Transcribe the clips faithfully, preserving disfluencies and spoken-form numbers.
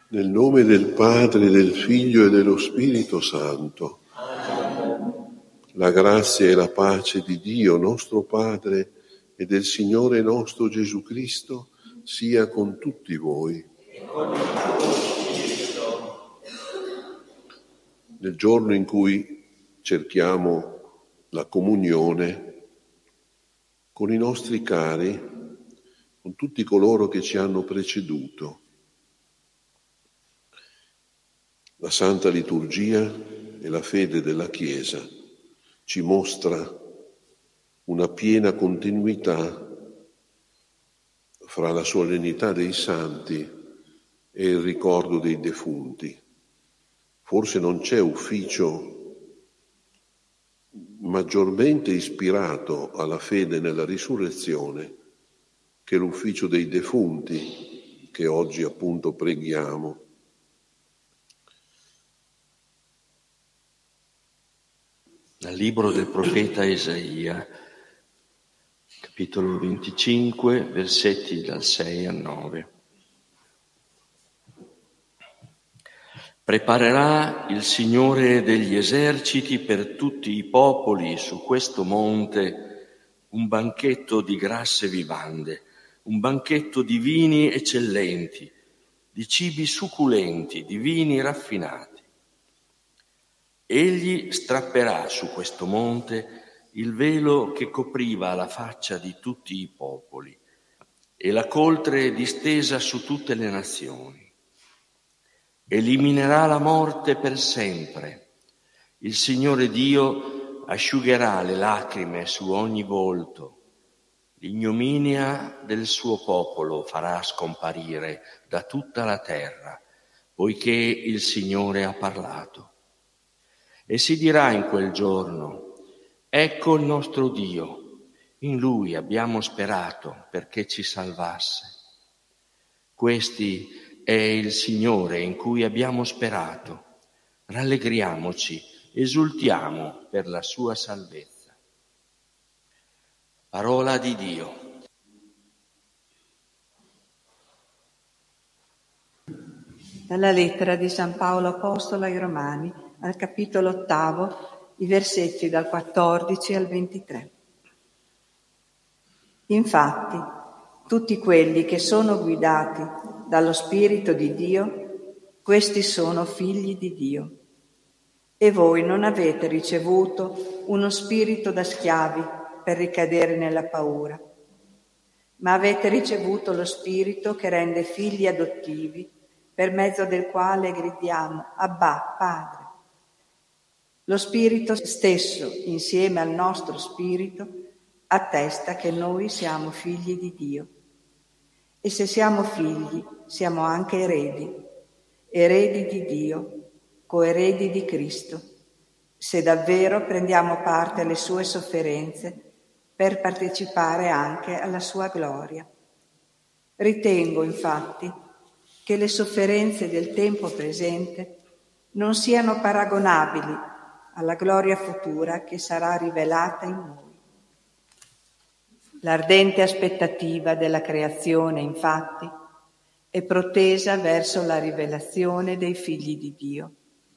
Nel nome del Padre, del Figlio e dello Spirito Santo. La grazia e la pace di Dio, nostro Padre, e del Signore nostro Gesù Cristo sia con tutti voi. Nel giorno in cui cerchiamo la comunione con i nostri cari, con tutti coloro che ci hanno preceduto, la Santa Liturgia e la fede della Chiesa ci mostra una piena continuità fra la solennità dei santi e il ricordo dei defunti. Forse non c'è ufficio maggiormente ispirato alla fede nella risurrezione che l'ufficio dei defunti, che oggi appunto preghiamo. Dal libro del profeta Isaia, capitolo venticinque, versetti dal sei al nove. Preparerà il Signore degli eserciti per tutti i popoli su questo monte un banchetto di grasse vivande, un banchetto di vini eccellenti, di cibi succulenti, di vini raffinati. Egli strapperà su questo monte il velo che copriva la faccia di tutti i popoli e la coltre distesa su tutte le nazioni. Eliminerà la morte per sempre. Il Signore Dio asciugherà le lacrime su ogni volto. L'ignominia del suo popolo farà scomparire da tutta la terra, poiché il Signore ha parlato. E si dirà in quel giorno: ecco il nostro Dio, in Lui abbiamo sperato perché ci salvasse. Questi è il Signore in cui abbiamo sperato. Rallegriamoci, esultiamo per la sua salvezza. Parola di Dio. Dalla lettera di San Paolo Apostolo ai Romani, al capitolo ottavo, i versetti dal quattordici al ventitré. Infatti, tutti quelli che sono guidati dallo Spirito di Dio, questi sono figli di Dio. E voi non avete ricevuto uno spirito da schiavi per ricadere nella paura, ma avete ricevuto lo Spirito che rende figli adottivi, per mezzo del quale gridiamo: Abbà, Padre. Lo Spirito stesso, insieme al nostro spirito, attesta che noi siamo figli di Dio. E se siamo figli, siamo anche eredi, eredi di Dio, coeredi di Cristo, se davvero prendiamo parte alle sue sofferenze per partecipare anche alla sua gloria. Ritengo, infatti, che le sofferenze del tempo presente non siano paragonabili alla gloria futura che sarà rivelata in noi. L'ardente aspettativa della creazione, infatti, è protesa verso la rivelazione dei figli di Dio.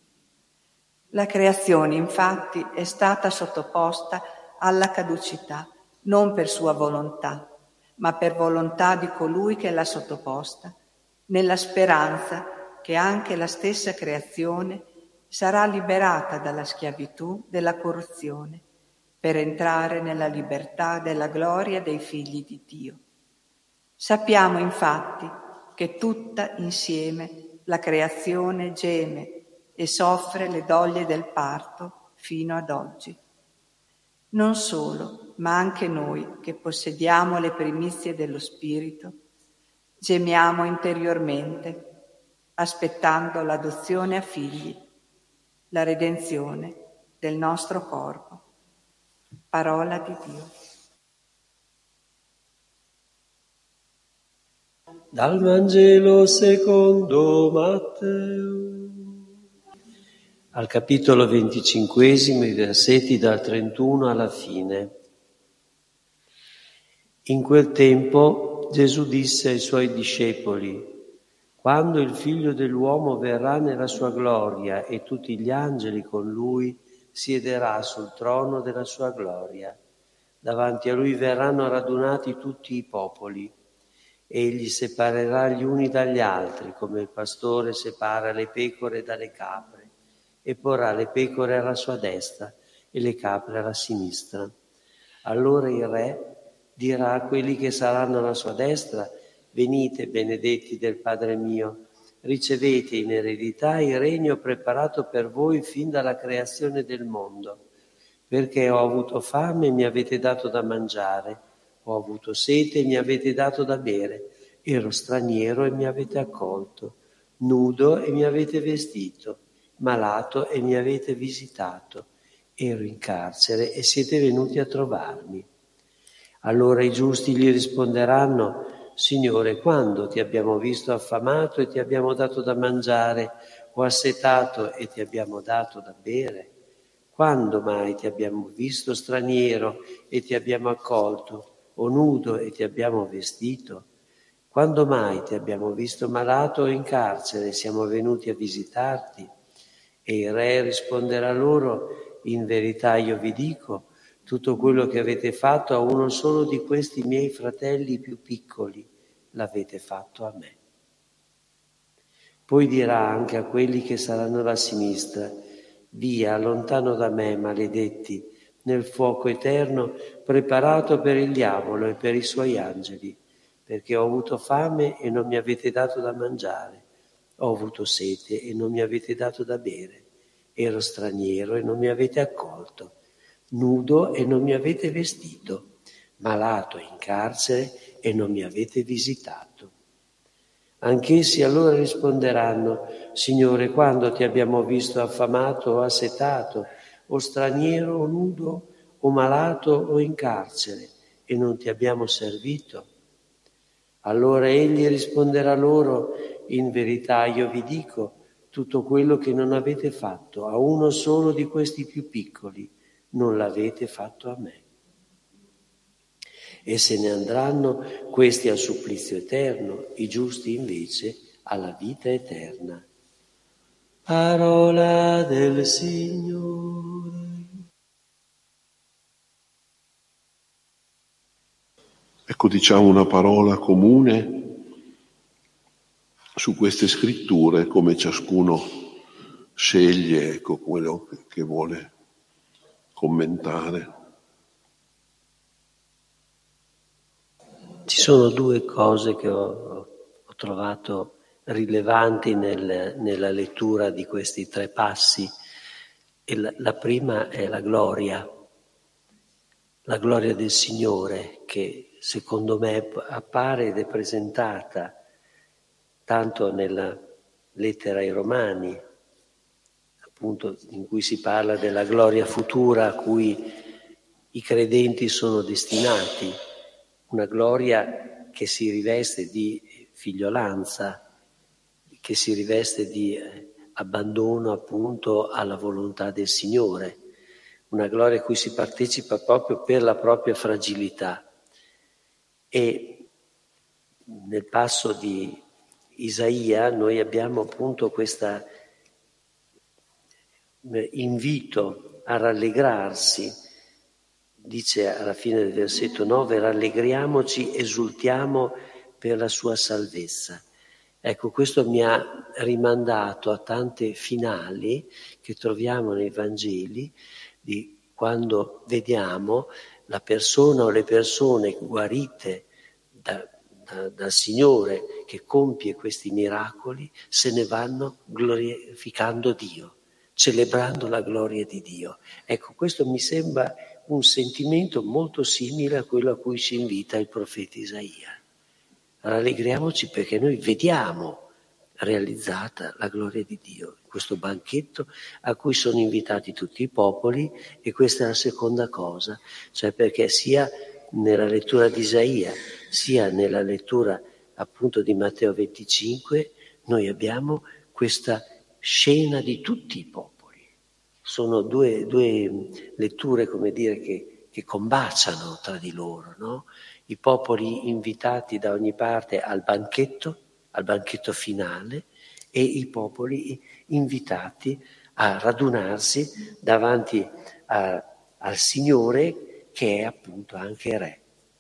La creazione, infatti, è stata sottoposta alla caducità, non per sua volontà, ma per volontà di colui che l'ha sottoposta, nella speranza che anche la stessa creazione sarà liberata dalla schiavitù della corruzione per entrare nella libertà della gloria dei figli di Dio. Sappiamo infatti che tutta insieme la creazione geme e soffre le doglie del parto fino ad oggi. Non solo, ma anche noi che possediamo le primizie dello Spirito, gemiamo interiormente, aspettando l'adozione a figli, la redenzione del nostro corpo. Parola di Dio. Dal Vangelo secondo Matteo. Al capitolo venticinquesimo, i versetti dal trentuno alla fine. In quel tempo Gesù disse ai suoi discepoli: Quando il Figlio dell'uomo verrà nella sua gloria e tutti gli angeli con lui, siederà sul trono della sua gloria. Davanti a lui verranno radunati tutti i popoli. Egli separerà gli uni dagli altri, come il pastore separa le pecore dalle capre, e porrà le pecore alla sua destra e le capre alla sinistra. Allora il Re dirà a quelli che saranno alla sua destra: venite, benedetti del Padre mio, ricevete in eredità il regno preparato per voi fin dalla creazione del mondo. Perché ho avuto fame e mi avete dato da mangiare, ho avuto sete e mi avete dato da bere, ero straniero e mi avete accolto, nudo e mi avete vestito, malato e mi avete visitato, ero in carcere e siete venuti a trovarmi. Allora i giusti gli risponderanno: Signore, quando ti abbiamo visto affamato e ti abbiamo dato da mangiare, o assetato e ti abbiamo dato da bere? Quando mai ti abbiamo visto straniero e ti abbiamo accolto, o nudo e ti abbiamo vestito? Quando mai ti abbiamo visto malato o in carcere e siamo venuti a visitarti? E il Re risponderà loro: in verità io vi dico, tutto quello che avete fatto a uno solo di questi miei fratelli più piccoli, l'avete fatto a me. Poi dirà anche a quelli che saranno alla sinistra: via, lontano da me, maledetti, nel fuoco eterno preparato per il diavolo e per i suoi angeli, perché ho avuto fame e non mi avete dato da mangiare, ho avuto sete e non mi avete dato da bere, ero straniero e non mi avete accolto, nudo e non mi avete vestito, malato e in carcere e non mi avete visitato. Anch'essi allora risponderanno: Signore, quando ti abbiamo visto affamato o assetato, o straniero o nudo, o malato o in carcere, e non ti abbiamo servito? Allora egli risponderà loro: in verità io vi dico, tutto quello che non avete fatto a uno solo di questi più piccoli, non l'avete fatto a me. E se ne andranno questi al supplizio eterno, i giusti invece alla vita eterna. Parola del Signore. Ecco, diciamo una parola comune su queste scritture, come ciascuno sceglie, ecco, quello che vuole commentare. Ci sono due cose che ho, ho trovato rilevanti nel, nella lettura di questi tre passi. E la, la prima è la gloria, la gloria del Signore, che secondo me appare ed è presentata tanto nella lettera ai Romani, appunto, in cui si parla della gloria futura a cui i credenti sono destinati. Una gloria che si riveste di figliolanza, che si riveste di abbandono appunto alla volontà del Signore, una gloria a cui si partecipa proprio per la propria fragilità. E nel passo di Isaia noi abbiamo appunto questo invito a rallegrarsi. Dice alla fine del versetto nove: rallegriamoci, esultiamo per la sua salvezza. Ecco, questo mi ha rimandato a tante finali che troviamo nei Vangeli, di quando vediamo la persona o le persone guarite da, da, dal Signore che compie questi miracoli, se ne vanno glorificando Dio, celebrando la gloria di Dio. Ecco, questo mi sembra un sentimento molto simile a quello a cui ci invita il profeta Isaia. Rallegriamoci perché noi vediamo realizzata la gloria di Dio, questo banchetto a cui sono invitati tutti i popoli, e questa è la seconda cosa, cioè perché sia nella lettura di Isaia sia nella lettura appunto di Matteo venticinque noi abbiamo questa scena di tutti i popoli. Sono due, due letture, come dire, che, che combaciano tra di loro, no? I popoli invitati da ogni parte al banchetto al banchetto finale e i popoli invitati a radunarsi davanti a, al Signore che è appunto anche Re.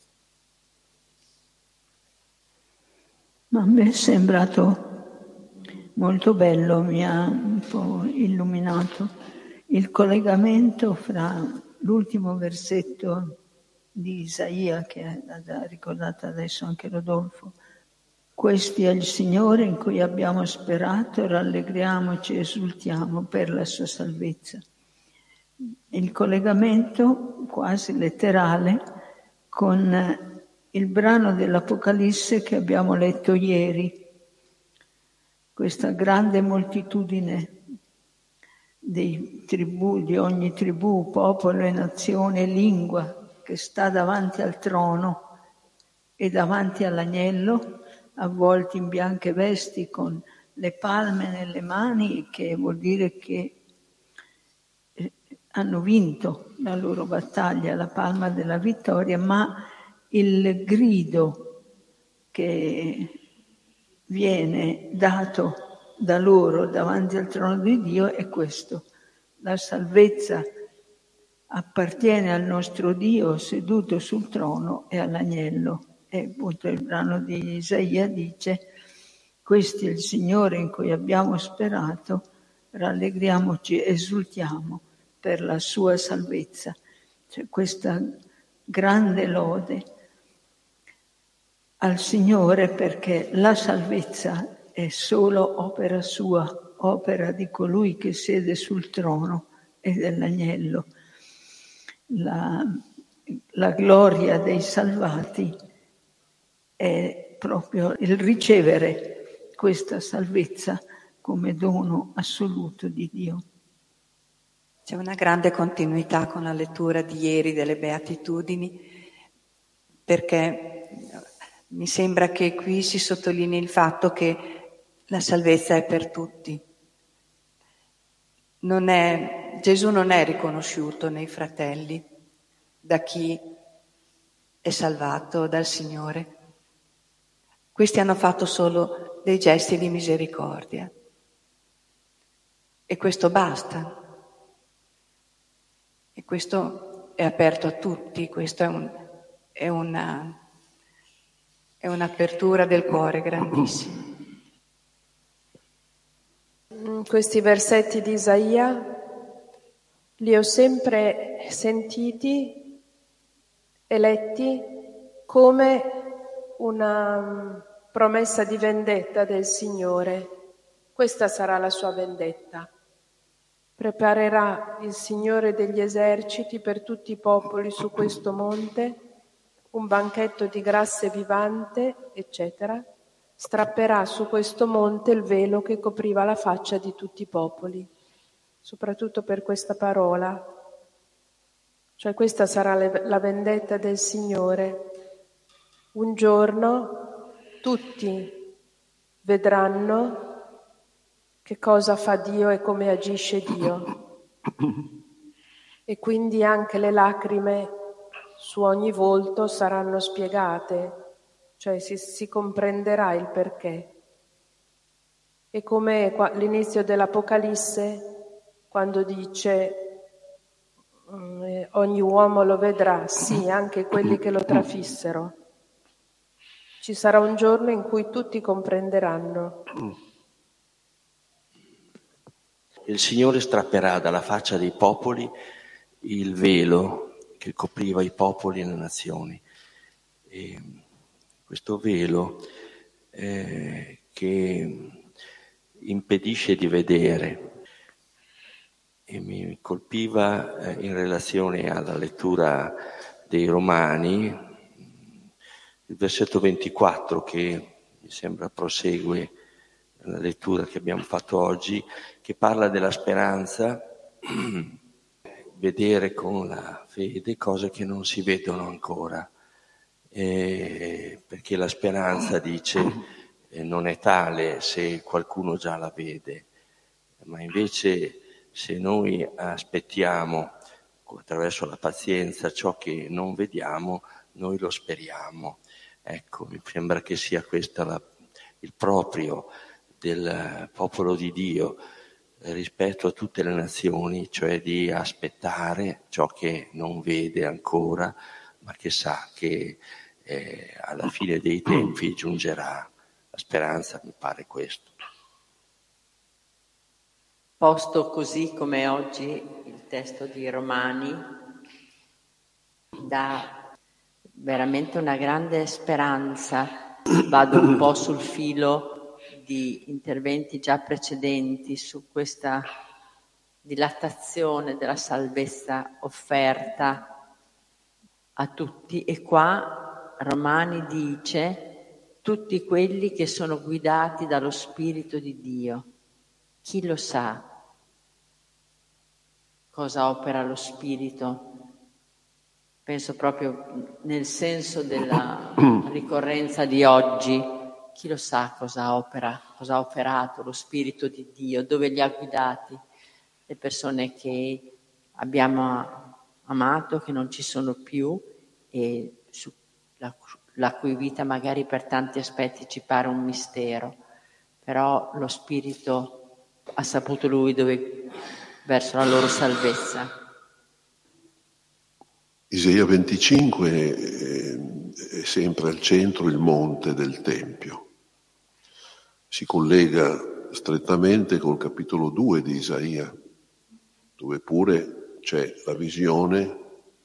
Ma a me è sembrato molto bello, mi ha un po' illuminato il collegamento fra l'ultimo versetto di Isaia, che ha ricordato adesso anche Rodolfo. Questi è il Signore in cui abbiamo sperato, rallegriamoci e esultiamo per la sua salvezza. Il collegamento quasi letterale con il brano dell'Apocalisse che abbiamo letto ieri, questa grande moltitudine di tribù, di ogni tribù, popolo e nazione e lingua che sta davanti al trono e davanti all'agnello, avvolti in bianche vesti con le palme nelle mani, che vuol dire che hanno vinto la loro battaglia, la palma della vittoria, ma il grido che viene dato da loro davanti al trono di Dio è questo: la salvezza appartiene al nostro Dio seduto sul trono e all'agnello. E appunto il brano di Isaia dice: questo è il Signore in cui abbiamo sperato, rallegriamoci, esultiamo per la sua salvezza. C'è questa grande lode al Signore, perché la salvezza è solo opera sua, opera di colui che siede sul trono e dell'agnello. La, la gloria dei salvati è proprio il ricevere questa salvezza come dono assoluto di Dio. C'è una grande continuità con la lettura di ieri delle Beatitudini, perché mi sembra che qui si sottolinei il fatto che la salvezza è per tutti. Non è, Gesù non è riconosciuto nei fratelli da chi è salvato dal Signore. Questi hanno fatto solo dei gesti di misericordia e questo basta. E questo è aperto a tutti, questo è, un, è, una, è un'apertura del cuore grandissima. Questi versetti di Isaia li ho sempre sentiti e letti come una promessa di vendetta del Signore. Questa sarà la sua vendetta. Preparerà il Signore degli eserciti per tutti i popoli su questo monte un banchetto di grasse vivante, eccetera. Strapperà su questo monte il velo che copriva la faccia di tutti i popoli, soprattutto per questa parola. Cioè questa sarà la vendetta del Signore. Un giorno tutti vedranno che cosa fa Dio e come agisce Dio. E quindi anche le lacrime su ogni volto saranno spiegate, cioè si, si comprenderà il perché. E come l'inizio dell'Apocalisse, quando dice eh, ogni uomo lo vedrà, sì, anche quelli che lo trafissero. Ci sarà un giorno in cui tutti comprenderanno. Il Signore strapperà dalla faccia dei popoli il velo che copriva i popoli e le nazioni. E questo velo eh, che impedisce di vedere. E mi colpiva eh, in relazione alla lettura dei Romani il versetto ventiquattro, che mi sembra prosegue la lettura che abbiamo fatto oggi, che parla della speranza, vedere con la fede cose che non si vedono ancora, eh, perché la speranza, dice, eh, non è tale se qualcuno già la vede, ma invece se noi aspettiamo attraverso la pazienza ciò che non vediamo, noi lo speriamo. Ecco, mi sembra che sia questa la il proprio del popolo di Dio rispetto a tutte le nazioni, cioè di aspettare ciò che non vede ancora, ma che sa che eh, alla fine dei tempi giungerà. La speranza mi pare questo. Posto così come oggi il testo di Romani dà veramente una grande speranza. Vado un po' sul filo di interventi già precedenti su questa dilatazione della salvezza offerta a tutti, e qua Romani dice tutti quelli che sono guidati dallo Spirito di Dio. Chi lo sa cosa opera lo Spirito? Penso proprio nel senso della ricorrenza di oggi. Chi lo sa cosa opera, cosa ha operato lo Spirito di Dio, dove li ha guidati? Le persone che abbiamo amato, che non ci sono più, e su la, la cui vita magari per tanti aspetti ci pare un mistero, però lo Spirito ha saputo Lui dove verso la loro salvezza. Isaia venticinque è sempre al centro il monte del Tempio. Si collega strettamente col capitolo due di Isaia, dove pure c'è la visione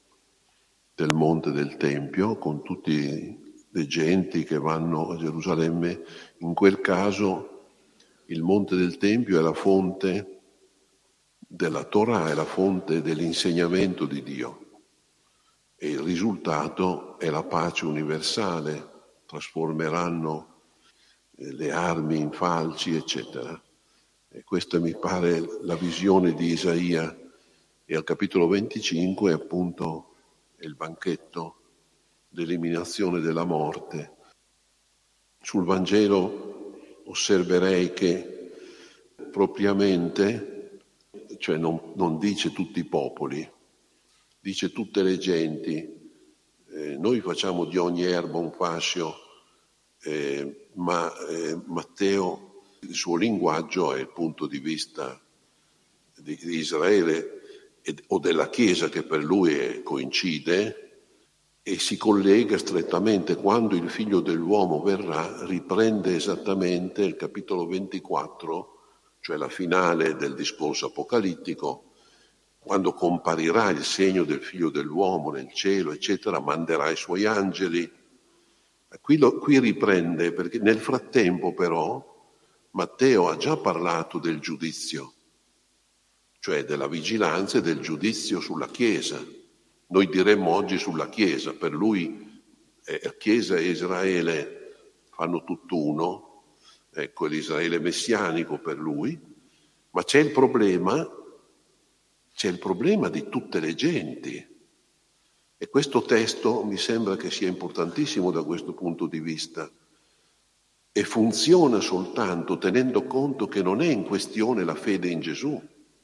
del monte del Tempio con tutte le genti che vanno a Gerusalemme. In quel caso il monte del Tempio è la fonte della Torah, è la fonte dell'insegnamento di Dio. E il risultato è la pace universale, trasformeranno le armi in falci, eccetera. E questa mi pare la visione di Isaia, e al capitolo venticinque appunto è il banchetto d'eliminazione della morte. Sul Vangelo osserverei che propriamente, cioè non, non dice tutti i popoli, dice tutte le genti. Eh, noi facciamo di ogni erba un fascio, eh, ma eh, Matteo, il suo linguaggio è il punto di vista di, di Israele ed, o della Chiesa, che per lui è, coincide e si collega strettamente. Quando il Figlio dell'uomo verrà, riprende esattamente il capitolo ventiquattro, cioè la finale del discorso apocalittico. Quando comparirà il segno del Figlio dell'uomo nel cielo, eccetera, manderà i suoi angeli. Qui, lo, qui riprende, perché nel frattempo però Matteo ha già parlato del giudizio, cioè della vigilanza e del giudizio sulla Chiesa. Noi diremmo oggi sulla Chiesa, per lui eh, Chiesa e Israele fanno tutt'uno, ecco, l'Israele messianico per lui, ma c'è il problema C'è il problema di tutte le genti, e questo testo mi sembra che sia importantissimo da questo punto di vista, e funziona soltanto tenendo conto che non è in questione la fede in Gesù.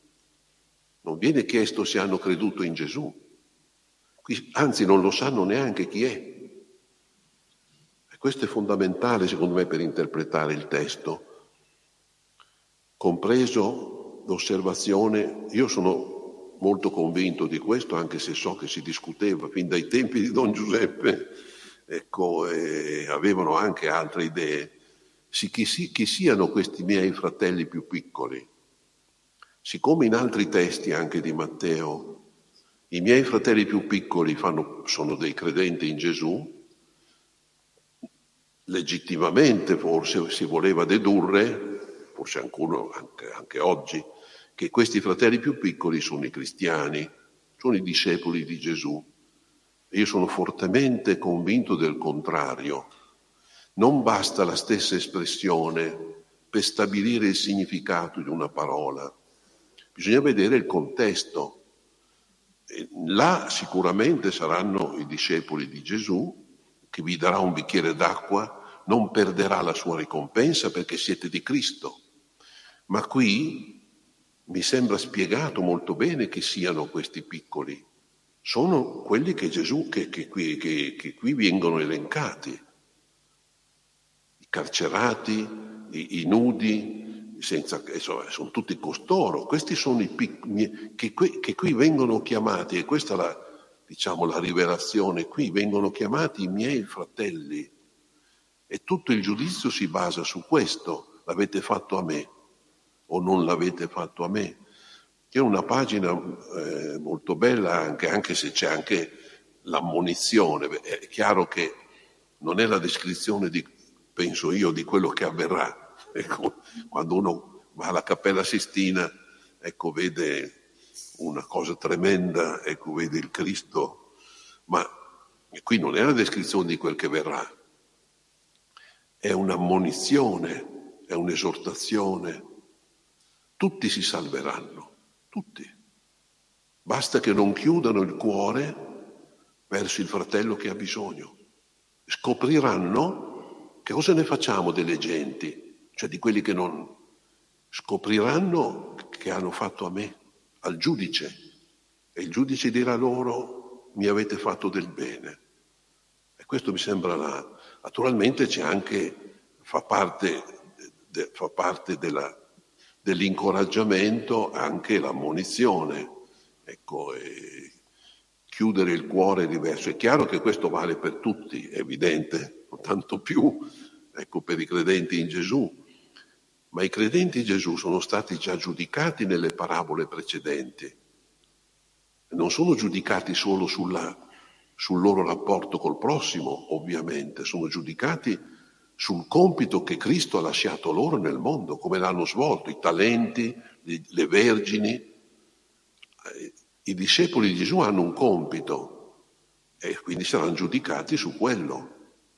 Non viene chiesto se hanno creduto in Gesù, anzi non lo sanno neanche chi è. E questo è fondamentale secondo me per interpretare il testo, compreso l'osservazione. Io sono molto convinto di questo, anche se so che si discuteva fin dai tempi di Don Giuseppe, ecco, e avevano anche altre idee. Sì, chi, si, chi siano questi miei fratelli più piccoli? Siccome in altri testi anche di Matteo i miei fratelli più piccoli fanno, sono dei credenti in Gesù, legittimamente forse si voleva dedurre, forse ancora, anche, anche oggi, che questi fratelli più piccoli sono i cristiani, sono i discepoli di Gesù. E io sono fortemente convinto del contrario. Non basta la stessa espressione per stabilire il significato di una parola. Bisogna vedere il contesto. E là sicuramente saranno i discepoli di Gesù, che vi darà un bicchiere d'acqua, non perderà la sua ricompensa perché siete di Cristo. Ma qui mi sembra spiegato molto bene chi siano questi piccoli. Sono quelli che Gesù, che, che, qui, che, che qui vengono elencati. I carcerati, i, i nudi, senza, insomma, sono tutti costoro. Questi sono i piccoli che, che qui vengono chiamati, e questa è la, diciamo, la rivelazione, qui vengono chiamati i miei fratelli, e tutto il giudizio si basa su questo: l'avete fatto a me o non l'avete fatto a me. È una pagina eh, molto bella, anche, anche se c'è anche l'ammonizione. È chiaro che non è la descrizione, di, penso io, di quello che avverrà. Ecco, quando uno va alla Cappella Sistina, ecco, vede una cosa tremenda, ecco, vede il Cristo, ma qui non è la descrizione di quel che verrà, è un'ammonizione, è un'esortazione. Tutti si salveranno, tutti. Basta che non chiudano il cuore verso il fratello che ha bisogno. Scopriranno, che cosa ne facciamo delle genti, cioè di quelli che non... Scopriranno che hanno fatto a me, al giudice, e il giudice dirà loro: mi avete fatto del bene. E questo mi sembra la... Naturalmente c'è anche, fa parte, de, fa parte della, dell'incoraggiamento anche l'ammonizione. Ecco, e chiudere il cuore è diverso. È chiaro che questo vale per tutti, è evidente, tanto più, ecco, per i credenti in Gesù. Ma i credenti in Gesù sono stati già giudicati nelle parabole precedenti. Non sono giudicati solo sulla, sul loro rapporto col prossimo, ovviamente, sono giudicati sul compito che Cristo ha lasciato loro nel mondo, come l'hanno svolto, i talenti, le vergini. I discepoli di Gesù hanno un compito e quindi saranno giudicati su quello.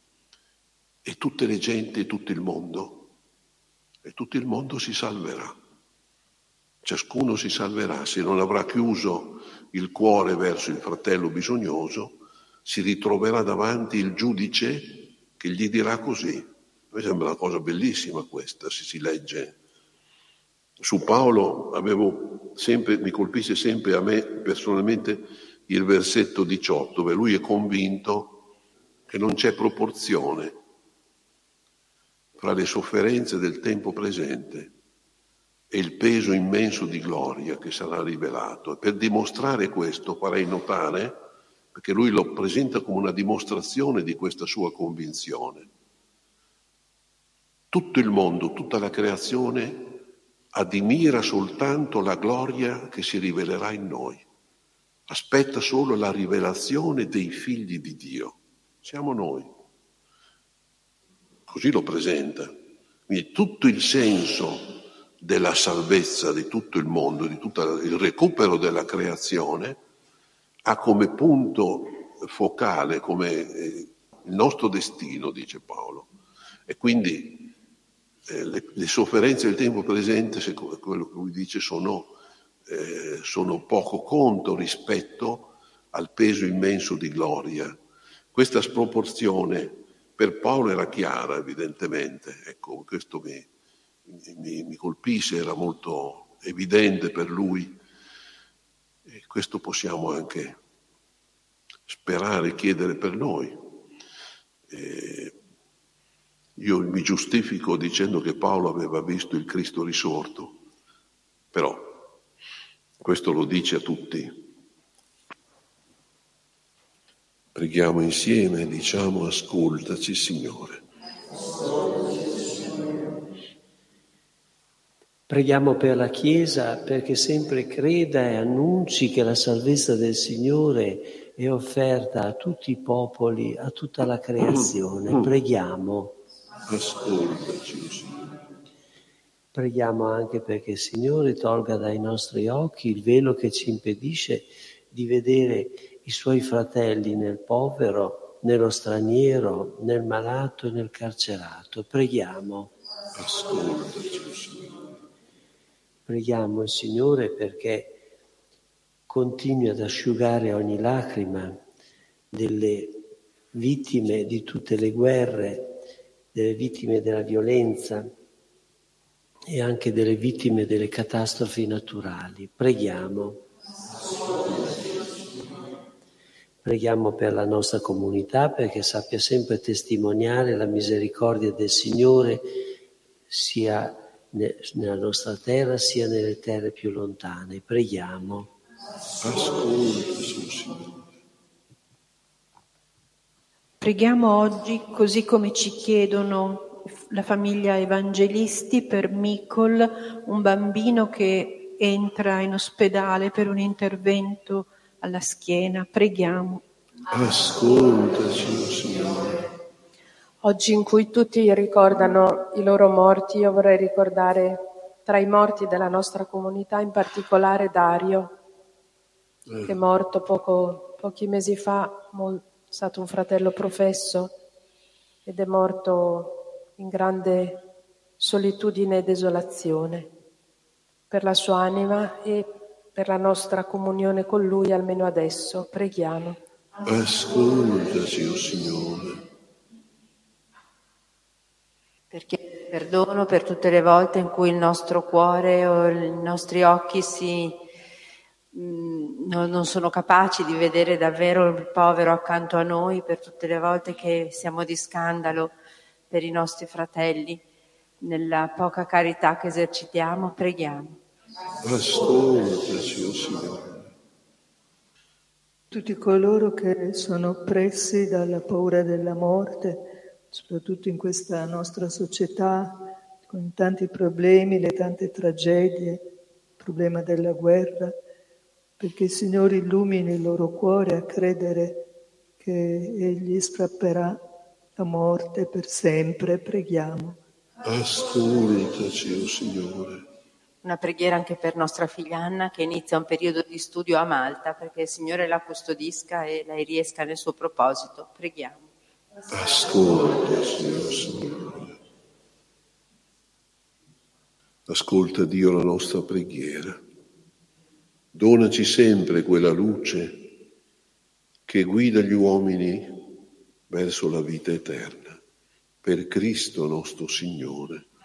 E tutte le genti, tutto il mondo, e tutto il mondo si salverà. Ciascuno si salverà se non avrà chiuso il cuore verso il fratello bisognoso, si ritroverà davanti il giudice che gli dirà così. Mi sembra una cosa bellissima questa, se si legge. Su Paolo avevo sempre, mi colpisce sempre a me personalmente il versetto diciotto, dove lui è convinto che non c'è proporzione fra le sofferenze del tempo presente e il peso immenso di gloria che sarà rivelato. E per dimostrare questo farei notare, perché lui lo presenta come una dimostrazione di questa sua convinzione: tutto il mondo, tutta la creazione ammira soltanto la gloria che si rivelerà in noi. Aspetta solo la rivelazione dei figli di Dio. Siamo noi. Così lo presenta. Quindi tutto il senso della salvezza di tutto il mondo, di tutto il recupero della creazione, ha come punto focale, come il nostro destino, dice Paolo. E quindi eh, le, le sofferenze del tempo presente, se quello che lui dice, sono, eh, sono poco conto rispetto al peso immenso di gloria. Questa sproporzione per Paolo era chiara, evidentemente. Ecco, questo mi, mi, mi colpisce, era molto evidente per lui. E questo possiamo anche sperare, chiedere per noi. E io mi giustifico dicendo che Paolo aveva visto il Cristo risorto, però questo lo dice a tutti. Preghiamo insieme, diciamo: ascoltaci, Signore. Preghiamo per la Chiesa perché sempre creda e annunci che la salvezza del Signore è offerta a tutti i popoli, a tutta la creazione. Preghiamo. Ascoltaci, Signore. Preghiamo anche perché il Signore tolga dai nostri occhi il velo che ci impedisce di vedere i suoi fratelli nel povero, nello straniero, nel malato e nel carcerato. Preghiamo. Ascoltaci, Signore. Preghiamo il Signore perché continui ad asciugare ogni lacrima delle vittime di tutte le guerre, delle vittime della violenza e anche delle vittime delle catastrofi naturali. Preghiamo. Preghiamo per la nostra comunità perché sappia sempre testimoniare la misericordia del Signore sia nella nostra terra sia nelle terre più lontane. Preghiamo. Ascoltaci, Signore. Preghiamo oggi, così come ci chiedono la famiglia Evangelisti, per Micol, un bambino che entra in ospedale per un intervento alla schiena. Preghiamo. Ascoltaci, Signore. Oggi in cui tutti ricordano i loro morti, io vorrei ricordare tra i morti della nostra comunità, in particolare Dario, che è morto poco, pochi mesi fa, è stato un fratello professo ed è morto in grande solitudine e desolazione. Per la sua anima e per la nostra comunione con lui, almeno adesso, preghiamo. Ascoltaci, o Signore. Perché perdono per tutte le volte in cui il nostro cuore o i nostri occhi si, mh, non, non sono capaci di vedere davvero il povero accanto a noi, per tutte le volte che siamo di scandalo per i nostri fratelli, nella poca carità che esercitiamo, preghiamo. Ascoltaci, o Signore. Tutti coloro che sono oppressi dalla paura della morte, soprattutto in questa nostra società, con tanti problemi, le tante tragedie, il problema della guerra, perché il Signore illumini il loro cuore a credere che Egli strapperà la morte per sempre. Preghiamo. Ascoltaci, o Signore. Una preghiera anche per nostra figlia Anna, che inizia un periodo di studio a Malta, perché il Signore la custodisca e lei riesca nel suo proposito. Preghiamo. Ascoltaci, o Signore. Ascolta, Dio, la nostra preghiera. Donaci sempre quella luce che guida gli uomini verso la vita eterna. Per Cristo nostro Signore.